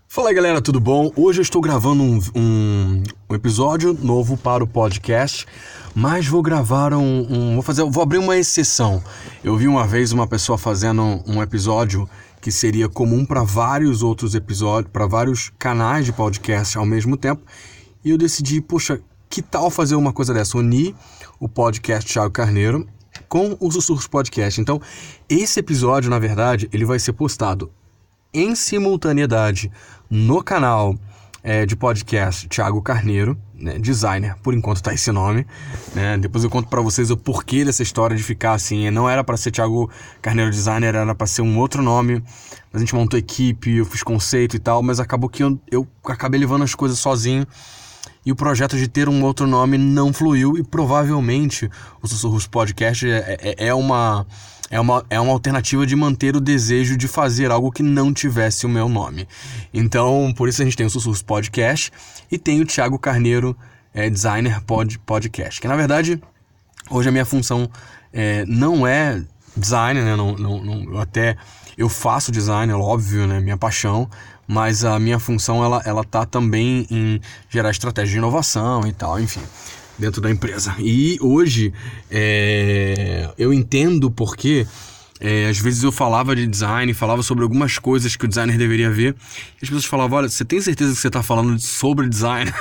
Fala aí, galera, tudo bom? Hoje eu estou gravando um episódio novo para o podcast, mas vou gravar vou abrir uma exceção. Eu vi uma vez uma pessoa fazendo um episódio que seria comum para vários outros episódios, para vários canais de podcast ao mesmo tempo, e eu decidi, poxa, que tal fazer uma coisa dessa? Unir o podcast Thiago Carneiro com o Sussurros Podcast. Então, esse episódio, na verdade, ele vai ser postado em simultaneidade no canal de podcast Thiago Carneiro, né, designer, por enquanto tá esse nome, né? Depois eu conto pra vocês o porquê dessa história de ficar assim. Não era pra ser Thiago Carneiro Designer, era pra ser um outro nome. A gente montou equipe, eu fiz conceito e tal, mas acabou que eu acabei levando as coisas sozinho e o projeto de ter um outro nome não fluiu, e provavelmente o Sussurros Podcast é uma alternativa de manter o desejo de fazer algo que não tivesse o meu nome. Então, por isso a gente tem o Sussurros Podcast e tem o Thiago Carneiro Designer Podcast. Que, na verdade, hoje a minha função não é design, né? Eu faço design, é óbvio, né? Minha paixão. Mas a minha função, ela tá também em gerar estratégia de inovação e tal, enfim, dentro da empresa. E hoje eu entendo porque às vezes eu falava de design, falava sobre algumas coisas que o designer deveria ver, e as pessoas falavam, olha, você tem certeza que você está falando sobre design?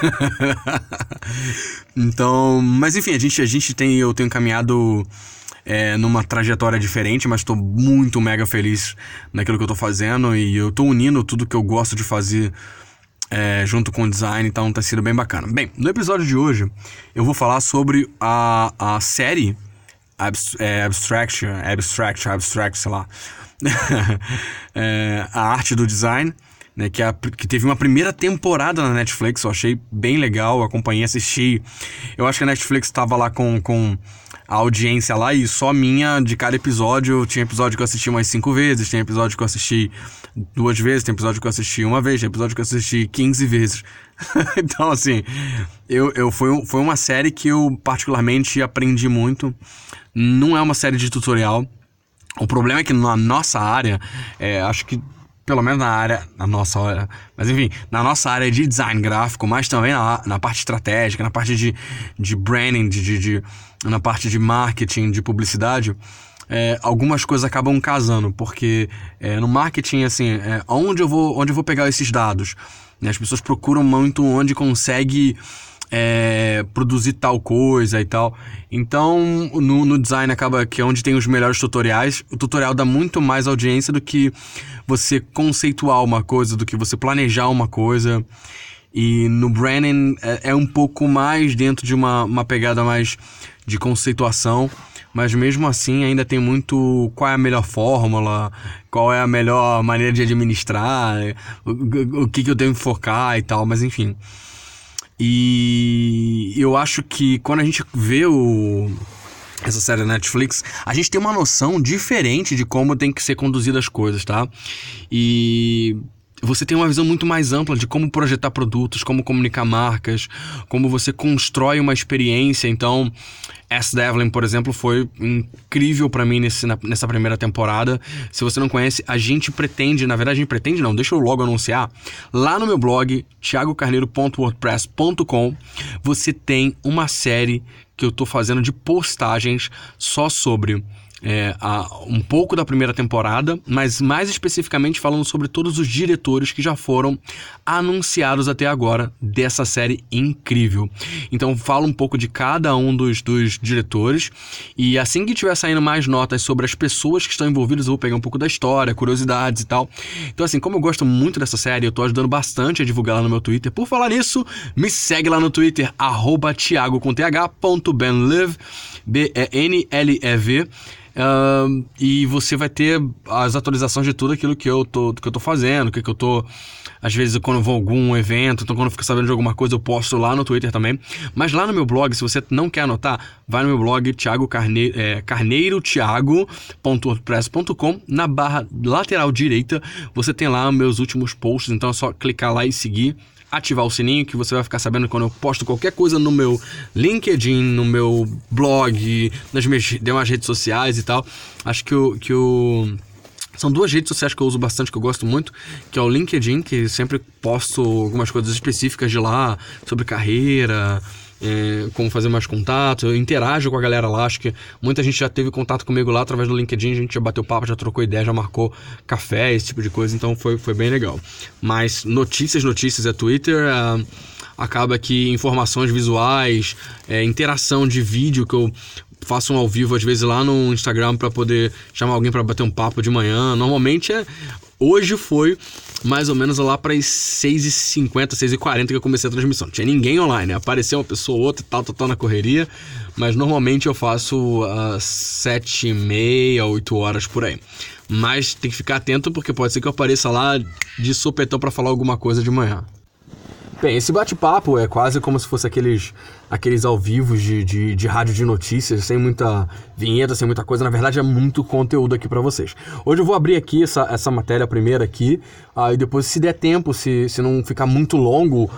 Então, mas enfim, eu tenho caminhado numa trajetória diferente, mas estou muito mega feliz naquilo que eu estou fazendo, e eu estou unindo tudo que eu gosto de fazer junto com o design, então tá sendo bem bacana. Bem, no episódio de hoje eu vou falar sobre a série Abstract, sei lá, a arte do design, né, que teve uma primeira temporada na Netflix. Eu achei bem legal, acompanhei, assisti. Eu acho que a Netflix estava lá com a audiência lá, e só minha de cada episódio. Tinha episódio que eu assisti umas 5 vezes, tem episódio que eu assisti 2 vezes, tem episódio que eu assisti 1 vez, tem episódio que eu assisti 15 vezes. Então, assim, foi uma série que eu particularmente aprendi muito. Não é uma série de tutorial. O problema é que na nossa área, acho que pelo menos na nossa área, mas enfim, na nossa área de design gráfico, mas também na parte estratégica, na parte de branding, na parte de marketing, de publicidade, algumas coisas acabam casando, porque no marketing, assim, onde eu vou pegar esses dados? As pessoas procuram muito onde consegue produzir tal coisa e tal. Então, no design acaba que é onde tem os melhores tutoriais. O tutorial dá muito mais audiência do que você conceituar uma coisa, do que você planejar uma coisa. E no branding é um pouco mais dentro de uma pegada mais de conceituação, mas mesmo assim ainda tem muito qual é a melhor fórmula, qual é a melhor maneira de administrar, o que eu devo focar e tal, mas enfim. E eu acho que quando a gente vê essa série da Netflix, a gente tem uma noção diferente de como tem que ser conduzidas as coisas, tá? E você tem uma visão muito mais ampla de como projetar produtos, como comunicar marcas, como você constrói uma experiência. Então, S-Devlin, por exemplo, foi incrível pra mim nessa primeira temporada. Se você não conhece, deixa eu logo anunciar. Lá no meu blog, thiagocarneiro.wordpress.com, você tem uma série que eu tô fazendo de postagens só sobre um pouco da primeira temporada, mas mais especificamente falando sobre todos os diretores que já foram anunciados até agora dessa série incrível. Então falo um pouco de cada um dos diretores, e assim que tiver saindo mais notas sobre as pessoas que estão envolvidas, eu vou pegar um pouco da história, curiosidades e tal. Então, assim, como eu gosto muito dessa série, eu tô ajudando bastante a divulgar lá no meu Twitter. Por falar nisso, me segue lá no Twitter, @thiago_benlev, BENLEV. E você vai ter as atualizações de tudo aquilo que eu tô fazendo, que eu tô, às vezes, quando eu vou a algum evento, então quando eu fico sabendo de alguma coisa, eu posto lá no Twitter também. Mas lá no meu blog, se você não quer anotar, vai no meu blog carneirothiago.wordpress.com. Na barra lateral direita você tem lá meus últimos posts, então é só clicar lá e seguir. ativar o sininho, que você vai ficar sabendo quando eu posto qualquer coisa no meu LinkedIn, no meu blog, nas minhas demais redes sociais e tal. Acho que São duas redes sociais que eu uso bastante, que eu gosto muito, que é o LinkedIn, que sempre posto algumas coisas específicas de lá, sobre carreira, como fazer mais contato. Eu interajo com a galera lá, acho que muita gente já teve contato comigo lá através do LinkedIn, a gente já bateu papo, já trocou ideia, já marcou café, esse tipo de coisa, então foi bem legal. Mas notícias é Twitter, acaba que informações visuais, interação de vídeo, que eu faço um ao vivo às vezes lá no Instagram para poder chamar alguém para bater um papo de manhã. Normalmente hoje foi mais ou menos lá para as 6h50, 6h40 que eu comecei a transmissão. Não tinha ninguém online, né? Apareceu uma pessoa ou outra e tal na correria, mas normalmente eu faço às 7h30, 8 horas por aí. Mas tem que ficar atento porque pode ser que eu apareça lá de sopetão para falar alguma coisa de manhã. Bem, esse bate-papo é quase como se fosse aqueles ao vivo de rádio de notícias, sem muita vinheta, sem muita coisa. Na verdade, é muito conteúdo aqui pra vocês. Hoje eu vou abrir aqui essa matéria primeira aqui, e depois, se der tempo, se não ficar muito longo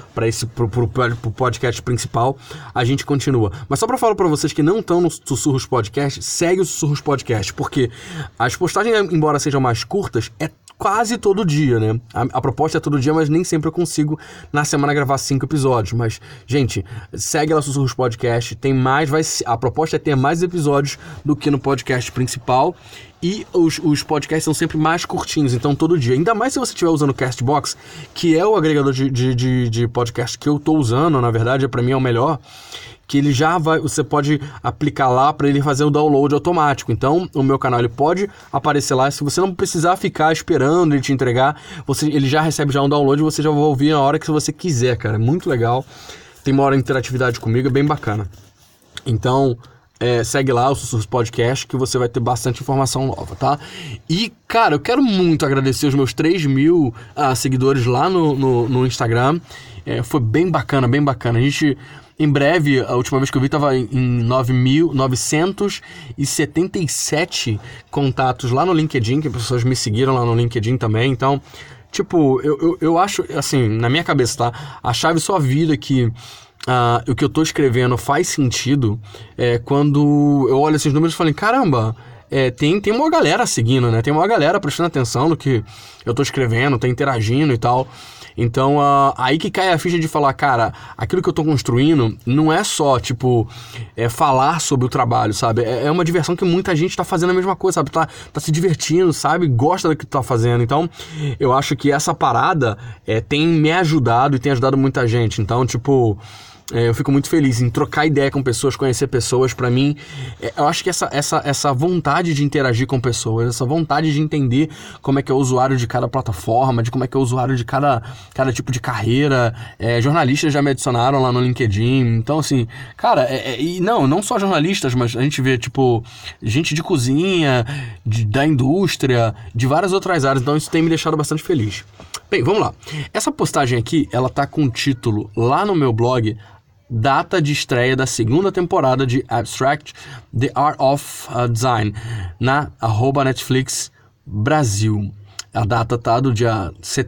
pro podcast principal, a gente continua. Mas só pra falar pra vocês que não estão no Sussurros Podcast, segue o Sussurros Podcast, porque as postagens, embora sejam mais curtas, quase todo dia, né? A proposta é todo dia, mas nem sempre eu consigo na semana gravar 5 episódios. Mas, gente, segue lá o Sussurros Podcast. Tem mais, a proposta é ter mais episódios do que no podcast principal. E os podcasts são sempre mais curtinhos, então todo dia. Ainda mais se você estiver usando o Castbox, que é o agregador de podcast que eu tô usando, na verdade, pra mim é o melhor. Que ele você pode aplicar lá para ele fazer o download automático. Então, o meu canal ele pode aparecer lá. Se você não precisar ficar esperando ele te entregar, ele já recebe já um download e você já vai ouvir na hora que você quiser, cara. É muito legal. Tem uma hora de interatividade comigo, é bem bacana. Então, segue lá o Sussurros Podcast que você vai ter bastante informação nova, tá? E, cara, eu quero muito agradecer os meus 3.000 seguidores lá no Instagram. Foi bem bacana, bem bacana. A gente... Em breve, a última vez que eu vi estava em 9.977 contatos lá no LinkedIn, que as pessoas me seguiram lá no LinkedIn também. Então, tipo, eu acho, assim, na minha cabeça, tá? A chave só vira que o que eu tô escrevendo faz sentido quando eu olho esses números e falo, caramba, tem uma galera seguindo, né? Tem uma galera prestando atenção no que eu tô escrevendo, tá interagindo e tal. Então, aí que cai a ficha de falar, cara, aquilo que eu tô construindo não é só, tipo, falar sobre o trabalho, sabe? É uma diversão que muita gente tá fazendo a mesma coisa, sabe? Tá se divertindo, sabe? Gosta do que tu tá fazendo. Então, eu acho que essa parada tem me ajudado e tem ajudado muita gente. Então, tipo... eu fico muito feliz em trocar ideia com pessoas, conhecer pessoas. Pra mim, eu acho que essa vontade de interagir com pessoas, essa vontade de entender como é que é o usuário de cada plataforma, de como é que é o usuário de cada tipo de carreira. Jornalistas já me adicionaram lá no LinkedIn. Então, assim, cara, e não só jornalistas, mas a gente vê, tipo, gente de cozinha, da indústria, de várias outras áreas. Então, isso tem me deixado bastante feliz. Bem, vamos lá. Essa postagem aqui, ela tá com o título lá no meu blog, data de estreia da segunda temporada de Abstract, The Art of Design, na @Netflix Brasil. A data tá do dia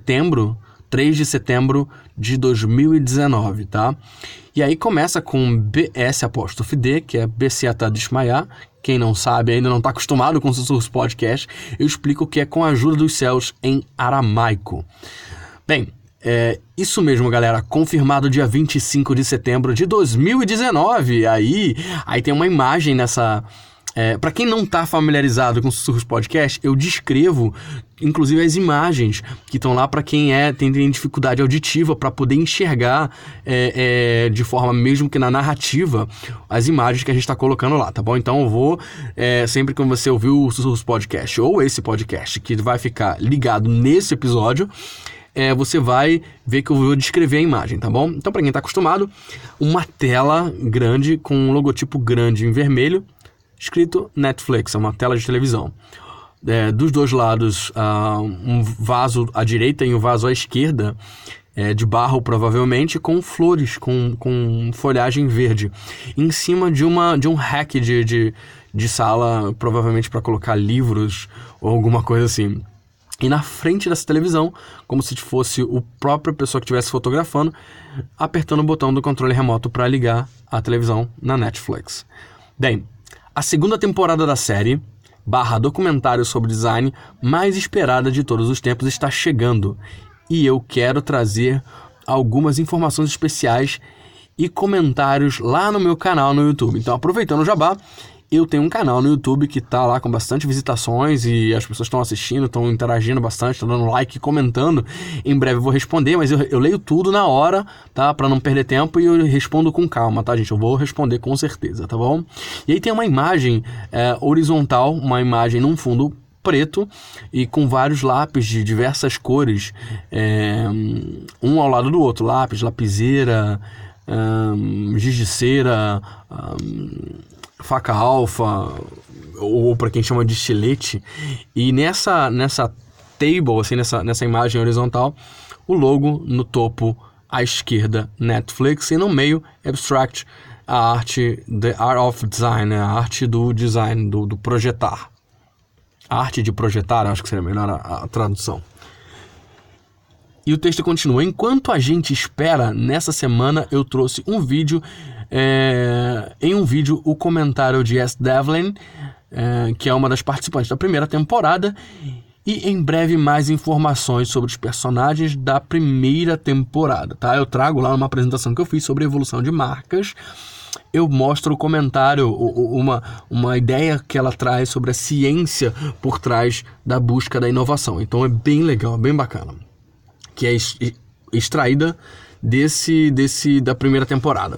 3 de setembro de 2019, tá? E aí começa com BS''D, que é Besiata Desmaiar. Quem não sabe, ainda não está acostumado com o Sussurros Podcast, eu explico o que é Com a Ajuda dos Céus em aramaico. Bem, isso mesmo, galera, confirmado dia 25 de setembro de 2019. Aí tem uma imagem nessa... para quem não tá familiarizado com o Sussurros Podcast, eu descrevo, inclusive, as imagens que estão lá para quem tem dificuldade auditiva, para poder enxergar de forma, mesmo que na narrativa, as imagens que a gente tá colocando lá, tá bom? Então eu vou, sempre que você ouvir o Sussurros Podcast ou esse podcast que vai ficar ligado nesse episódio, você vai ver que eu vou descrever a imagem, tá bom? Então, para quem tá acostumado, uma tela grande com um logotipo grande em vermelho, escrito Netflix, é uma tela de televisão. Dos dois lados, um vaso à direita e um vaso à esquerda, de barro provavelmente, com flores, com folhagem verde. Em cima de um rack de sala, provavelmente para colocar livros ou alguma coisa assim. E na frente dessa televisão, como se fosse a própria pessoa que estivesse fotografando, apertando o botão do controle remoto para ligar a televisão na Netflix. Bem, a segunda temporada da série documentário sobre design mais esperada de todos os tempos está chegando. E eu quero trazer algumas informações especiais e comentários lá no meu canal no YouTube. Então, aproveitando o jabá, eu tenho um canal no YouTube que tá lá com bastante visitações e as pessoas estão assistindo, estão interagindo bastante, estão dando like, comentando. Em breve eu vou responder, mas eu leio tudo na hora, tá? Pra não perder tempo, e eu respondo com calma, tá, gente? Eu vou responder com certeza, tá bom? E aí tem uma imagem horizontal, uma imagem num fundo preto e com vários lápis de diversas cores, um ao lado do outro, lápis, lapiseira, giz de cera, faca alfa, ou para quem chama de estilete. E nessa table, assim, nessa imagem horizontal, o logo no topo à esquerda, Netflix, e no meio, Abstract, a arte, the art of design, né? A arte do design, do projetar. A arte de projetar, acho que seria melhor a tradução. E o texto continua: enquanto a gente espera, nessa semana eu trouxe um vídeo, em um vídeo, o comentário de S. Devlin, que é uma das participantes da primeira temporada, e em breve mais informações sobre os personagens da primeira temporada, tá? Eu trago lá uma apresentação que eu fiz sobre a evolução de marcas. Eu mostro o comentário, uma ideia que ela traz sobre a ciência por trás da busca da inovação. Então é bem legal, bem bacana. Que é extraída da primeira temporada.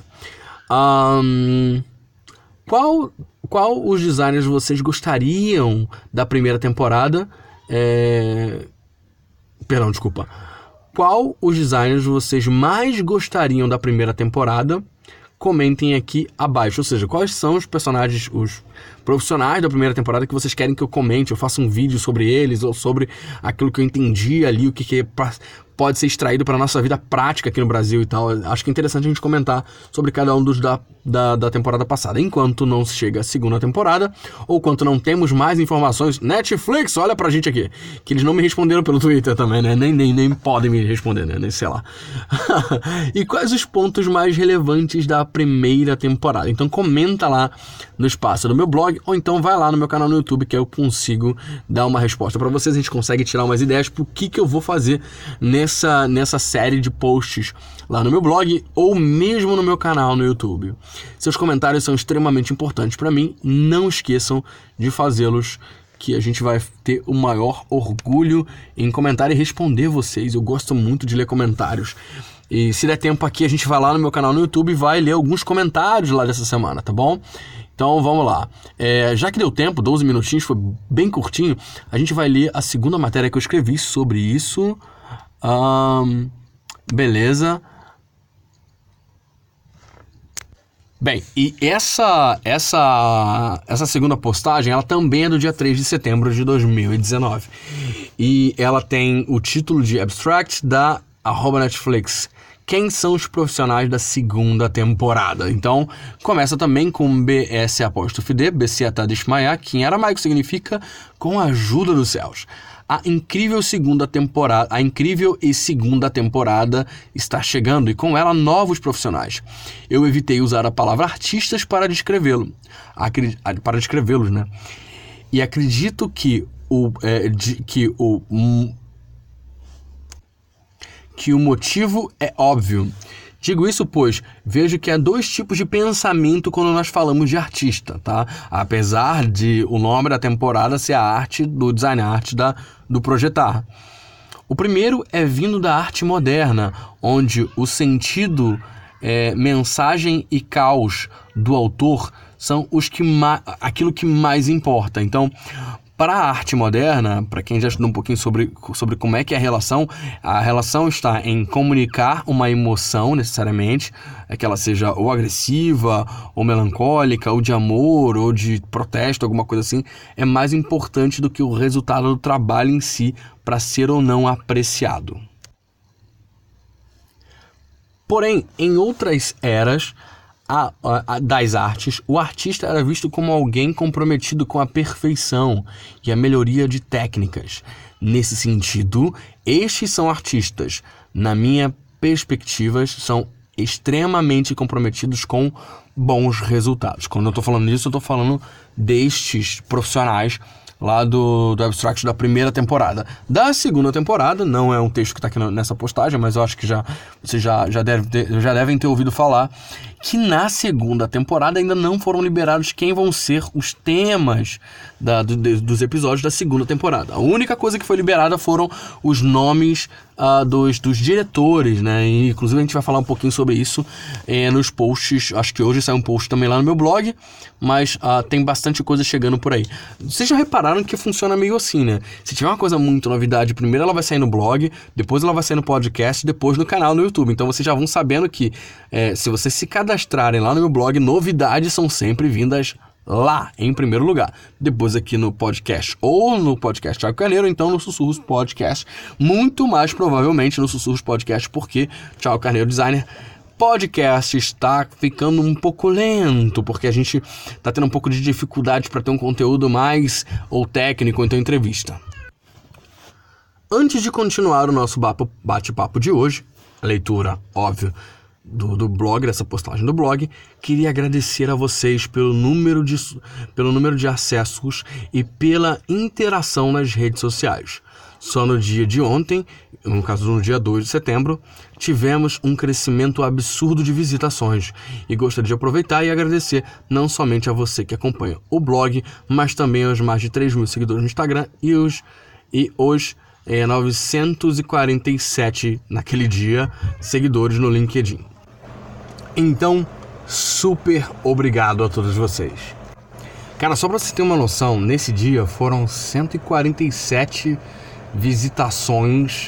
Qual os designers vocês gostariam da primeira temporada? Qual os designers vocês mais gostariam da primeira temporada? Comentem aqui abaixo. Ou seja, quais são os personagens, os profissionais da primeira temporada que vocês querem que eu comente, eu faça um vídeo sobre eles, ou sobre aquilo que eu entendi ali, o que pode ser extraído para a nossa vida prática aqui no Brasil e tal. Acho que é interessante a gente comentar sobre cada um dos da temporada passada. Enquanto não chega a segunda temporada, ou quanto não temos mais informações, Netflix, olha pra gente aqui, que eles não me responderam pelo Twitter também, né? Nem podem me responder, né? Nem sei lá. E quais os pontos mais relevantes da primeira temporada? Então comenta lá no espaço do meu blog, ou então vai lá no meu canal no YouTube, que eu consigo dar uma resposta para vocês. A gente consegue tirar umas ideias pro que eu vou fazer nessa série de posts lá no meu blog, ou mesmo no meu canal no YouTube. Seus comentários são extremamente importantes para mim. Não esqueçam de fazê-los, que a gente vai ter o maior orgulho em comentar e responder vocês. Eu gosto muito de ler comentários. E se der tempo aqui, a gente vai lá no meu canal no YouTube e vai ler alguns comentários lá dessa semana, tá bom? Então vamos lá. Já que deu tempo, 12 minutinhos, foi bem curtinho, a gente vai ler a segunda matéria que eu escrevi sobre isso. Beleza. Bem, e essa segunda postagem, ela também é do dia 3 de setembro de 2019. E ela tem o título de Abstract da @Netflix. Quem são os profissionais da segunda temporada? Então, começa também com BS''D, B'Siata Dishmaya, que em aramaico significa com a ajuda dos céus. A incrível e segunda temporada está chegando, e com ela novos profissionais. Eu evitei usar a palavra artistas para descrevê-los, né? E acredito que o motivo é óbvio. Digo isso pois vejo que há dois tipos de pensamento quando nós falamos de artista, tá? Apesar de o nome da temporada ser a arte do design, a arte do projetar. O primeiro é vindo da arte moderna, onde o sentido, mensagem e caos do autor são aquilo que mais importa. Então, para a arte moderna, para quem já estudou um pouquinho sobre como é que é a relação está em comunicar uma emoção, necessariamente, que ela seja ou agressiva, ou melancólica, ou de amor, ou de protesto, alguma coisa assim, é mais importante do que o resultado do trabalho em si para ser ou não apreciado. Porém, em outras eras das artes, o artista era visto como alguém comprometido com a perfeição e a melhoria de técnicas. Nesse sentido, estes são artistas. Na minha perspectiva, são extremamente comprometidos com bons resultados. Quando eu tô falando disso, eu tô falando destes profissionais lá do Abstract da primeira temporada. Da segunda temporada, não é um texto que está aqui nessa postagem, mas eu acho que vocês já devem ter ouvido falar que na segunda temporada ainda não foram liberados quem vão ser os temas dos episódios da segunda temporada. A única coisa que foi liberada foram os nomes dos diretores, né? E, inclusive a gente vai falar um pouquinho sobre isso nos posts. Acho que hoje sai um post também lá no meu blog, mas tem bastante coisa chegando por aí. Vocês já repararam que funciona meio assim, né? Se tiver uma coisa muito novidade, primeiro ela vai sair no blog, depois ela vai sair no podcast, depois no canal no YouTube. Então vocês já vão sabendo que se vocês se cadastrarem lá no meu blog, novidades são sempre vindas lá, em primeiro lugar. Depois aqui no podcast, ou no podcast Thiago Carneiro, então no Sussurros Podcast, muito mais provavelmente no Sussurros Podcast, porque Thiago Carneiro Designer Podcast está ficando um pouco lento, porque a gente está tendo um pouco de dificuldade para ter um conteúdo mais ou técnico, ou então entrevista. Antes de continuar o nosso bate-papo de hoje, a leitura, óbvio, do blog, dessa postagem do blog, queria agradecer a vocês pelo número de acessos e pela interação nas redes sociais. Só no dia de ontem, no caso no dia 2 de setembro, tivemos um crescimento absurdo de visitações e gostaria de aproveitar e agradecer não somente a você que acompanha o blog, mas também aos mais de 3.000 seguidores no Instagram e os 947 naquele dia seguidores no LinkedIn. Então, super obrigado a todos vocês. Cara, só pra você ter uma noção, nesse dia foram 147 visitações,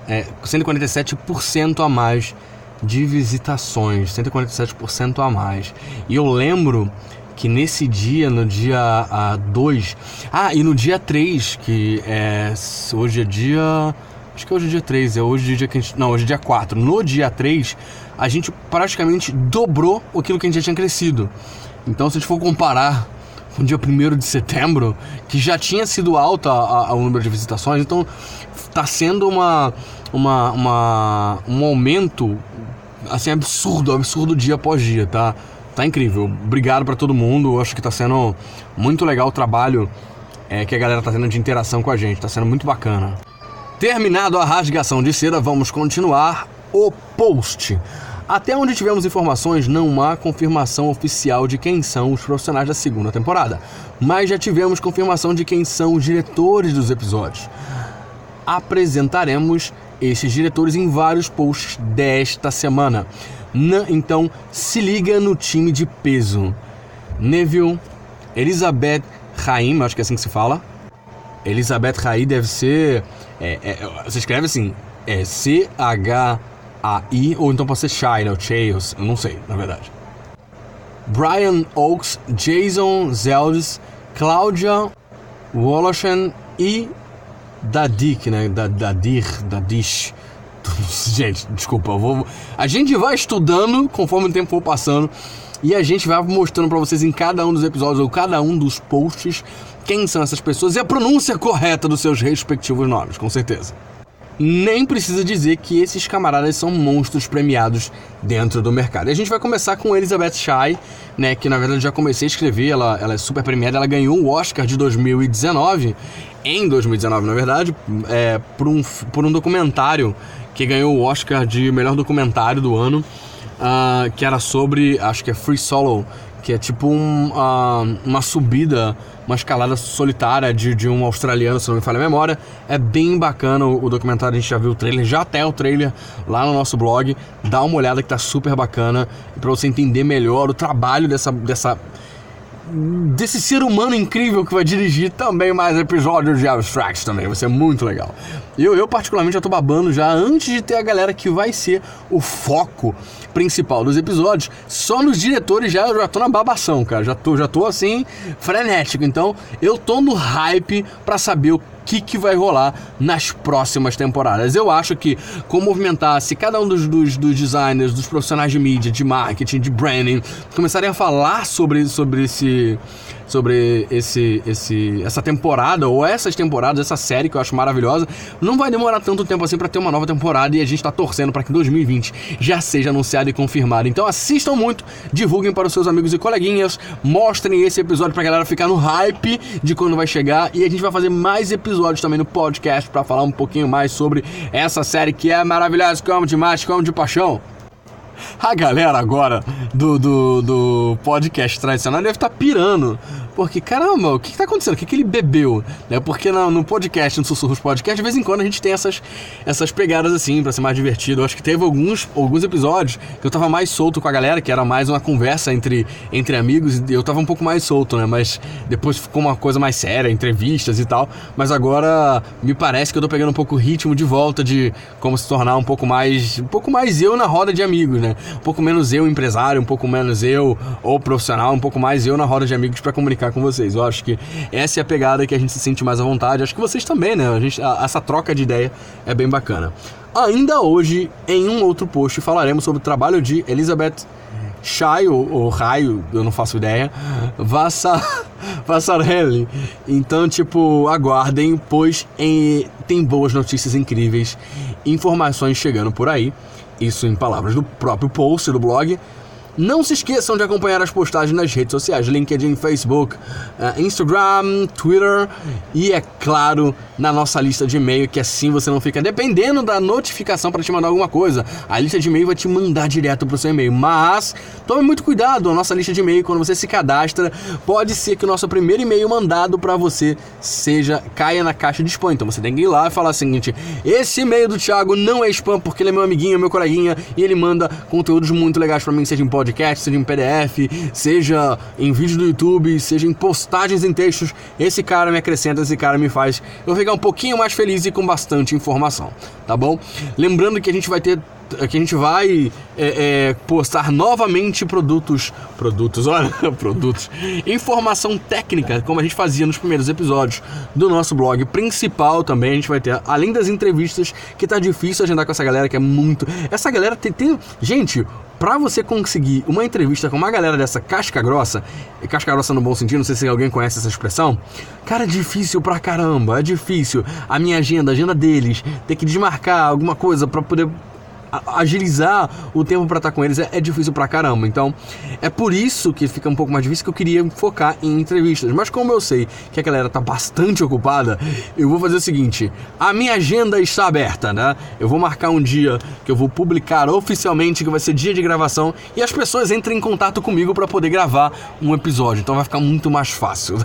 147% a mais de visitações, 147% a mais. E eu lembro que nesse dia, no dia 2, e no dia 3, que hoje é dia... Acho que hoje é dia 3, hoje é dia 4. No dia 3, a gente praticamente dobrou aquilo que a gente já tinha crescido. Então, se a gente for comparar com o dia 1º de setembro, que já tinha sido alto o número de visitações, então está sendo um aumento assim, absurdo dia após dia, tá? Tá incrível. Obrigado para todo mundo. Eu acho que tá sendo muito legal o trabalho que a galera tá tendo de interação com a gente. Tá sendo muito bacana. Terminado a rasgação de seda, vamos continuar o post. Até onde tivemos informações, não há confirmação oficial de quem são os profissionais da segunda temporada, mas já tivemos confirmação de quem são os diretores dos episódios. Apresentaremos esses diretores em vários posts desta semana. Então, se liga no time de peso. Neville, Elizabeth Haim, acho que é assim que se fala. Elizabeth Haim deve ser... você escreve assim, C-H-A-I, ou então pode ser Shai, né? Chaios, eu não sei, na verdade. Brian Oakes, Jason Zeldes, Claudia Woloshen e Dadik, né? Dadish. Gente, desculpa, a gente vai estudando conforme o tempo for passando e a gente vai mostrando pra vocês em cada um dos episódios ou cada um dos posts quem são essas pessoas e a pronúncia correta dos seus respectivos nomes, com certeza. Nem precisa dizer que esses camaradas são monstros premiados dentro do mercado. E a gente vai começar com Elizabeth Shai, né, que na verdade já comecei a escrever, ela é super premiada, ela ganhou o Oscar de 2019, em 2019 na verdade, por um documentário que ganhou o Oscar de melhor documentário do ano, que era sobre, acho que é Free Solo, que é tipo uma subida, uma escalada solitária de um australiano, se não me falha a memória. É bem bacana o documentário, a gente já viu o trailer, já até o trailer lá no nosso blog. Dá uma olhada que tá super bacana, pra você entender melhor o trabalho desse ser humano incrível que vai dirigir também mais episódios de Abstract também. Vai ser muito legal. Eu particularmente já tô babando já antes de ter a galera que vai ser o foco principal dos episódios. Só nos diretores eu já tô na babação, cara. Já tô assim, frenético. Então eu tô no hype pra saber o que vai rolar nas próximas temporadas. Eu acho que se cada um dos designers, dos profissionais de mídia, de marketing, de branding, começarem a falar sobre essa temporada, ou essas temporadas, essa série que eu acho maravilhosa, não vai demorar tanto tempo assim pra ter uma nova temporada, e a gente tá torcendo pra que 2020 já seja anunciado e confirmado. Então assistam muito, divulguem para os seus amigos e coleguinhas, mostrem esse episódio pra galera ficar no hype de quando vai chegar, e a gente vai fazer mais episódios também no podcast pra falar um pouquinho mais sobre essa série que é maravilhosa, que eu amo demais, que eu amo de paixão. A galera agora do podcast tradicional deve estar pirando, porque, caramba, o que tá acontecendo? O que ele bebeu? Porque no podcast, no Sussurros Podcast, de vez em quando a gente tem essas pegadas assim, pra ser mais divertido. Eu acho que teve alguns episódios que eu tava mais solto com a galera, que era mais uma conversa entre amigos, e eu tava um pouco mais solto, né? Mas depois ficou uma coisa mais séria, entrevistas e tal. Mas agora me parece que eu tô pegando um pouco o ritmo de volta de como se tornar um pouco mais eu na roda de amigos, né? Um pouco menos eu empresário, um pouco menos eu ou profissional, um pouco mais eu na roda de amigos pra comunicar com vocês. Eu acho que essa é a pegada que a gente se sente mais à vontade. Acho que vocês também, né? Essa troca de ideia é bem bacana. Ainda hoje, em um outro post, falaremos sobre o trabalho de Elizabeth Shai, ou Raio, eu não faço ideia, Vassarelli. Então, aguardem, pois tem boas notícias incríveis, informações chegando por aí. Isso em palavras do próprio post do blog. Não se esqueçam de acompanhar as postagens nas redes sociais, LinkedIn, Facebook, Instagram, Twitter e, é claro, na nossa lista de e-mail, que assim você não fica dependendo da notificação para te mandar alguma coisa. A lista de e-mail vai te mandar direto para o seu e-mail, mas tome muito cuidado. A nossa lista de e-mail, quando você se cadastra, pode ser que o nosso primeiro e-mail mandado para você caia na caixa de spam. Então você tem que ir lá e falar o seguinte: esse e-mail do Thiago não é spam porque ele é meu amiguinho, meu coleguinha, e ele manda conteúdos muito legais para mim, seja em podcast, seja em PDF, seja em vídeo do YouTube, seja em postagens em textos. Esse cara me acrescenta, esse cara me faz eu ficar um pouquinho mais feliz e com bastante informação, tá bom? Lembrando que a gente vai postar novamente produtos, informação técnica, como a gente fazia nos primeiros episódios do nosso blog principal. Também a gente vai ter, além das entrevistas, que tá difícil agendar com essa galera, que é muito... Essa galera tem... Gente, pra você conseguir uma entrevista com uma galera dessa casca grossa no bom sentido, não sei se alguém conhece essa expressão, cara, é difícil pra caramba, é difícil. A minha agenda, a agenda deles, ter que desmarcar alguma coisa pra poder agilizar o tempo pra estar com eles é difícil pra caramba. Então é por isso que fica um pouco mais difícil, que eu queria focar em entrevistas. Mas como eu sei que a galera tá bastante ocupada, eu vou fazer o seguinte: a minha agenda está aberta, né? Eu vou marcar um dia que eu vou publicar oficialmente, que vai ser dia de gravação, e as pessoas entrem em contato comigo pra poder gravar um episódio. Então vai ficar muito mais fácil.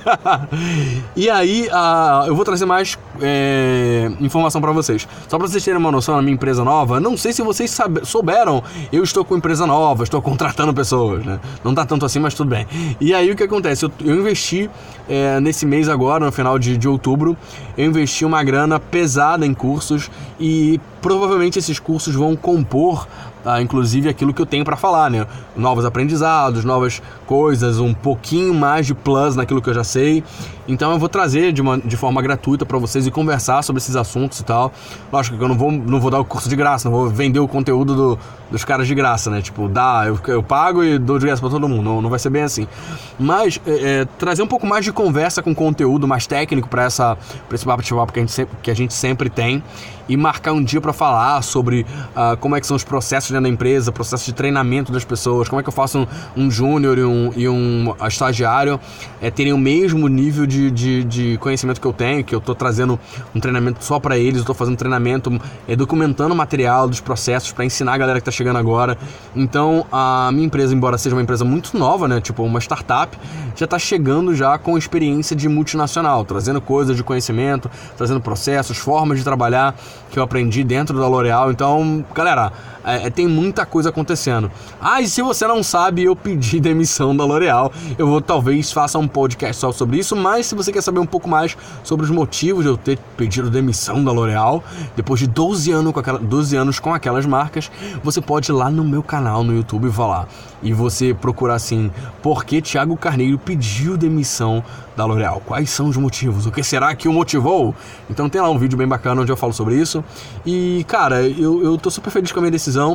E aí eu vou trazer mais informação pra vocês. Só pra vocês terem uma noção, na minha empresa nova, não sei se vocês souberam, eu estou com empresa nova, estou contratando pessoas, né? Não tá tanto assim, mas tudo bem. E aí o que acontece? Eu investi nesse mês agora, no final de outubro, eu investi uma grana pesada em cursos, e provavelmente esses cursos vão compor inclusive aquilo que eu tenho para falar, né? Novos aprendizados, novas coisas, um pouquinho mais de plus naquilo que eu já sei. Então eu vou trazer de forma gratuita para vocês e conversar sobre esses assuntos e tal. Lógico que eu não vou dar o curso de graça, não vou vender o conteúdo dos caras de graça, né? Eu pago e dou de graça para todo mundo. Não vai ser bem assim. Mas trazer um pouco mais de conversa com conteúdo mais técnico para esse bate-papo que a gente sempre tem, e marcar um dia para falar sobre como é que são os processos dentro da empresa, processo de treinamento das pessoas, como é que eu faço um júnior e um estagiário terem o mesmo nível de conhecimento que eu tenho, que eu tô trazendo um treinamento só para eles, eu tô fazendo treinamento, documentando o material dos processos para ensinar a galera que tá chegando agora. Então a minha empresa, embora seja uma empresa muito nova, né, tipo uma startup, já tá chegando já com experiência de multinacional, trazendo coisas de conhecimento, trazendo processos, formas de trabalhar que eu aprendi dentro da L'Oréal. Então, galera, tem muita coisa acontecendo. E se você não sabe, eu pedi demissão da L'Oréal. Eu talvez faça um podcast só sobre isso, mas se você quer saber um pouco mais sobre os motivos de eu ter pedido demissão da L'Oréal, depois de 12 anos com aquelas marcas, você pode ir lá no meu canal no YouTube e falar. E você procurar assim: por que Thiago Carneiro pediu demissão da L'Oréal? Quais são os motivos? O que será que o motivou? Então tem lá um vídeo bem bacana onde eu falo sobre isso. E, cara, eu tô super feliz com a minha decisão.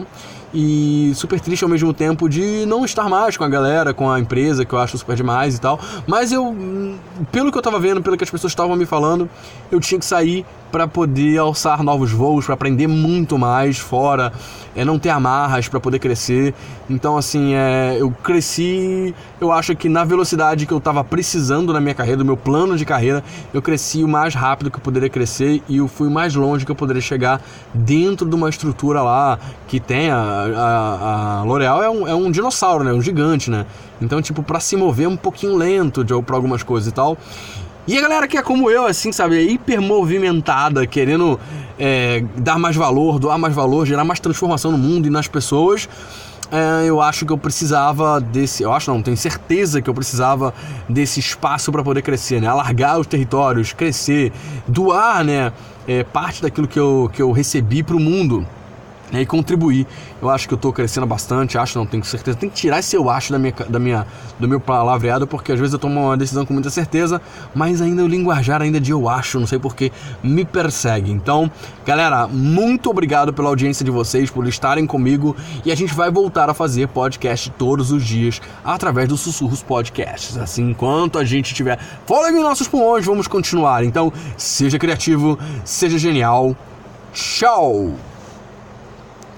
e super triste ao mesmo tempo de não estar mais com a galera, com a empresa, que eu acho super demais e tal. Mas pelo que eu tava vendo, pelo que as pessoas estavam me falando, eu tinha que sair para poder alçar novos voos, para aprender muito mais fora, não ter amarras para poder crescer. Então, assim, eu cresci, eu acho que na velocidade que eu estava precisando na minha carreira, do meu plano de carreira, eu cresci o mais rápido que eu poderia crescer e eu fui o mais longe que eu poderia chegar dentro de uma estrutura lá que tem a L'Oréal é um dinossauro, né? Um gigante, né? Então, tipo, para se mover um pouquinho lento para algumas coisas e tal. E a galera que é como eu, assim, sabe, hiper movimentada, querendo dar mais valor, doar mais valor, gerar mais transformação no mundo e nas pessoas, eu acho que eu precisava tenho certeza que eu precisava desse espaço para poder crescer, né? Alargar os territórios, crescer, doar, né? Parte daquilo que eu recebi para o mundo. E contribuir. Eu acho que eu tô crescendo bastante, tenho certeza. Tem que tirar esse eu acho do meu palavreado, porque às vezes eu tomo uma decisão com muita certeza, mas ainda o linguajar ainda de eu acho, não sei porquê, me persegue. Então, galera, muito obrigado pela audiência de vocês, por estarem comigo, e a gente vai voltar a fazer podcast todos os dias, através do Sussurros Podcasts. Assim, enquanto a gente tiver fôlego em nossos pulmões, vamos continuar. Então, seja criativo, seja genial. Tchau!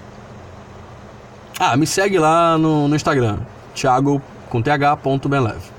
Me segue lá no Instagram, thiago.th.benleve.